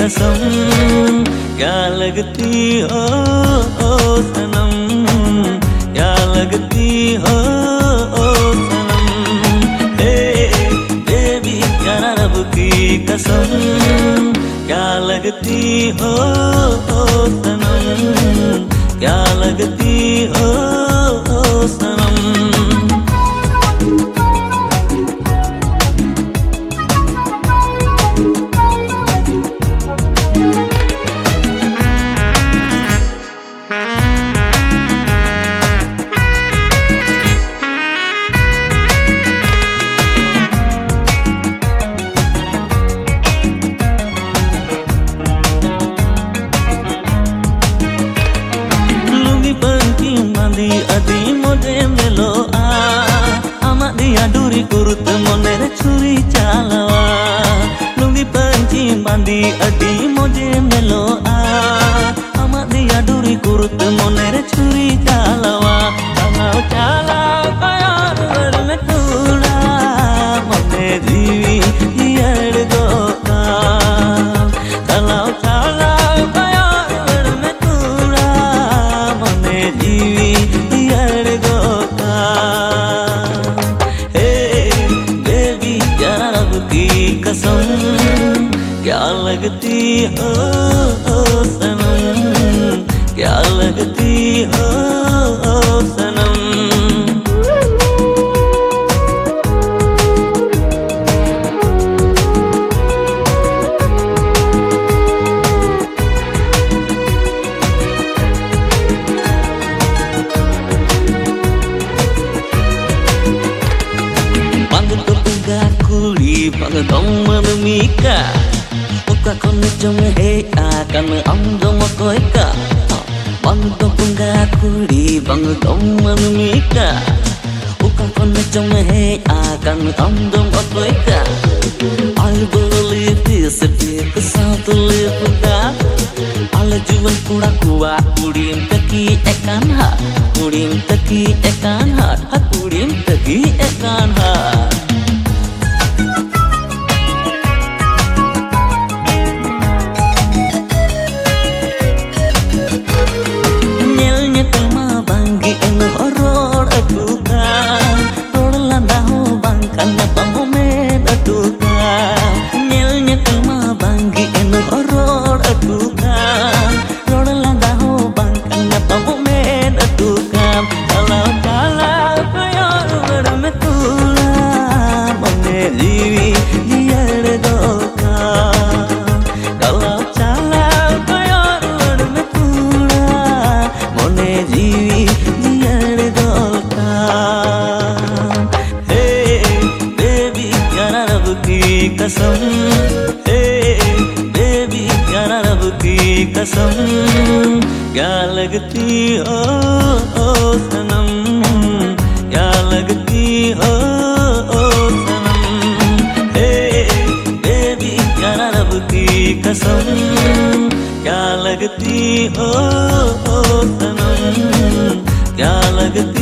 कसम क्या लगती हो सनम, क्या लगती हो सनम। हे बेबी प्यारा रब की कसम क्या लगती हो सनम, क्या लगती हो सनम। Adi mode melo amak dia duri kurut moner curi calawa. Lungi panci mandi adi mode melo amak dia duri kurut moner curi calawa. Kalau calau kayar bermetula mone diwi iyad goka. Kalau calau kayar bermetula mone diwi कसम क्या लगती हो सनम, क्या लगती हो सनम। Bang dong manumika uka kono jong he akan am dong koika. Bang dong punga kuli bang dong manumika uka kono jong he akan am dong koika. I believe this is satu lepuka ala jual kuda kuwa kudim taki ekan ha, kudim taki ekan ha, kudim taki ekan ha. कसम हे baby प्यारा रब की कसम क्या लगती हो सनम, क्या लगती हो सनम। हे बेबी प्यारा रब की कसम क्या लगती हो सनम, क्या लगती